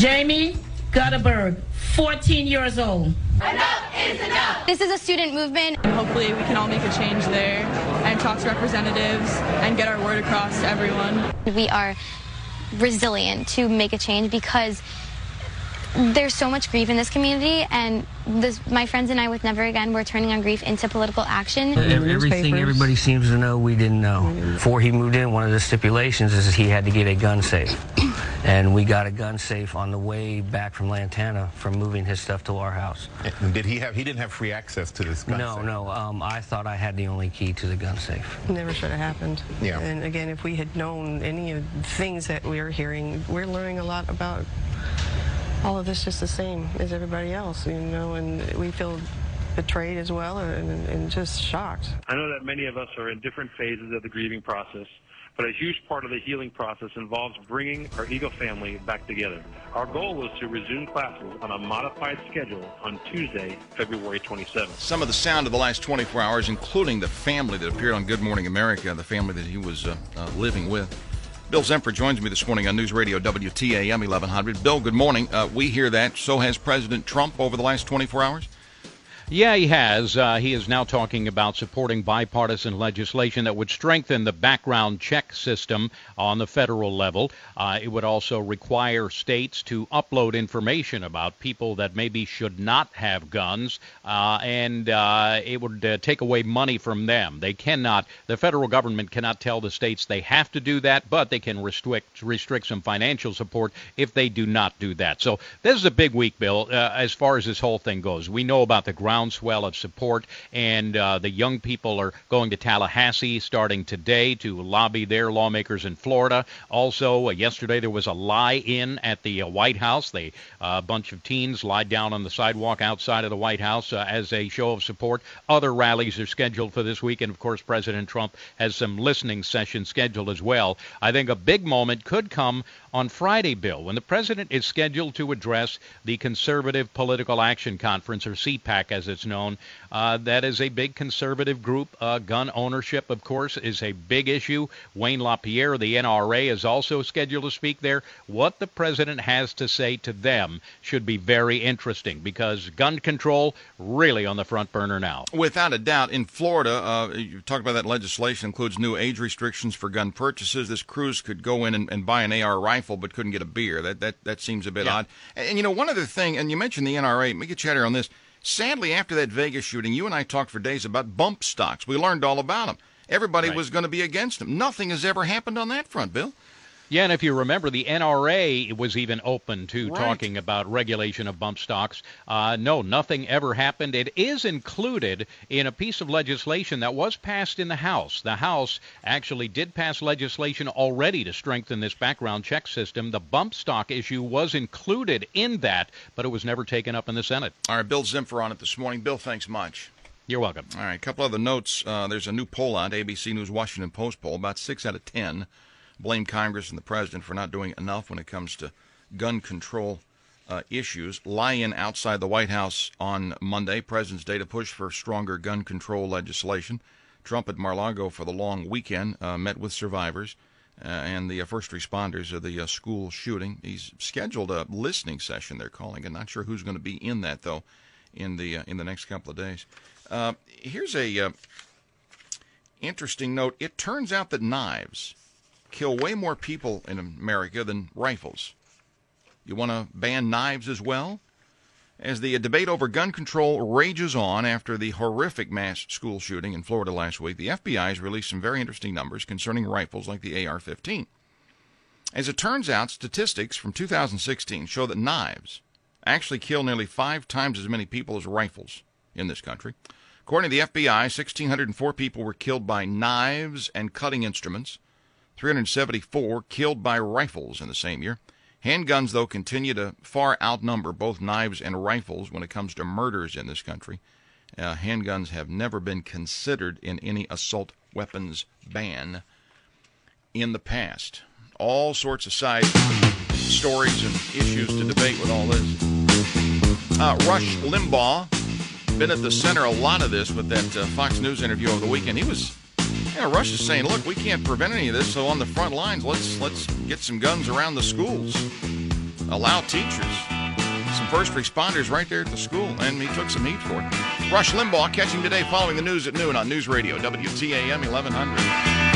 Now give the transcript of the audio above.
Jamie Gutterberg, 14 years old. Enough is enough. This is a student movement. Hopefully we can all make a change there and talk to representatives and get our word across to everyone. We are resilient to make a change because there's so much grief in this community, and my friends and I with Never Again, we're turning our grief into political action. Everything everybody seems to know, we didn't know. Before he moved in, one of the stipulations is he had to get a gun safe. And we got a gun safe on the way back from Lantana from moving his stuff to our house. And he didn't have free access to this gun safe? No. I thought I had the only key to the gun safe. Never should have happened. Yeah. And again, if we had known any of the things that we were hearing, we're learning a lot about all of this just the same as everybody else, and we feel betrayed as well and just shocked. I know that many of us are in different phases of the grieving process, but a huge part of the healing process involves bringing our Eagle family back together. Our goal was to resume classes on a modified schedule on Tuesday, February 27th. Some of the sound of the last 24 hours, including the family that appeared on Good Morning America, the family that he was living with. Bill Zemford joins me this morning on News Radio WTAM 1100. Bill, good morning. We hear that. So has President Trump over the last 24 hours? Yeah, he has. He is now talking about supporting bipartisan legislation that would strengthen the background check system on the federal level. It would also require states to upload information about people that maybe should not have guns, and it would take away money from them. The federal government cannot tell the states they have to do that, but they can restrict some financial support if they do not do that. So this is a big week, Bill, as far as this whole thing goes. We know about the groundswell of support, and the young people are going to Tallahassee starting today to lobby their lawmakers in Florida. Also, yesterday there was a lie-in at the White House. A bunch of teens lied down on the sidewalk outside of the White House as a show of support. Other rallies are scheduled for this week, and of course President Trump has some listening sessions scheduled as well. I think a big moment could come on Friday, Bill, when the president is scheduled to address the Conservative Political Action Conference, or CPAC as it's known. That is a big conservative group. Gun ownership, of course, is a big issue. Wayne LaPierre of the NRA is also scheduled to speak there. What the president has to say to them should be very interesting, because gun control really on the front burner now. Without a doubt. In Florida, you talk about that legislation includes new age restrictions for gun purchases. This Cruz could go in and buy an AR rifle but couldn't get a beer. That seems a bit odd. And one other thing, and you mentioned the NRA, let me get chatter on this. Sadly, after that Vegas shooting, you and I talked for days about bump stocks. We learned all about them. Everybody was going to be against them. Nothing has ever happened on that front, Bill. Yeah, and if you remember, the NRA was even open to talking about regulation of bump stocks. No, nothing ever happened. It is included in a piece of legislation that was passed in the House. The House actually did pass legislation already to strengthen this background check system. The bump stock issue was included in that, but it was never taken up in the Senate. All right, Bill Zemford on it this morning. Bill, thanks much. You're welcome. All right, a couple other notes. There's a new poll out, ABC News Washington Post poll. About 6 out of 10 blame Congress and the president for not doing enough when it comes to gun control issues. Lie-in outside the White House on Monday, President's Day, to push for stronger gun control legislation. Trump at Mar-a-Lago for the long weekend met with survivors and the first responders of the school shooting. He's scheduled a listening session, they're calling it. Not sure who's going to be in that, though, in the next couple of days. Here's a interesting note. It turns out that knives kill way more people in America than rifles. You want to ban knives as well? As the debate over gun control rages on after the horrific mass school shooting in Florida last week, the FBI has released some very interesting numbers concerning rifles like the AR-15. As it turns out, statistics from 2016 show that knives actually kill nearly 5 times as many people as rifles in this country. According to the FBI, 1,604 people were killed by knives and cutting instruments. 374 killed by rifles in the same year. Handguns, though, continue to far outnumber both knives and rifles when it comes to murders in this country. Handguns have never been considered in any assault weapons ban in the past. All sorts of side stories and issues to debate with all this. Rush Limbaugh, been at the center a lot of this with that Fox News interview over the weekend. He was... Rush is saying, look, we can't prevent any of this, so on the front lines, let's get some guns around the schools. allow teachers, some first responders right there at the school, and he took some heat for it. Rush Limbaugh, catching today following the news at noon on News Radio, WTAM 1100.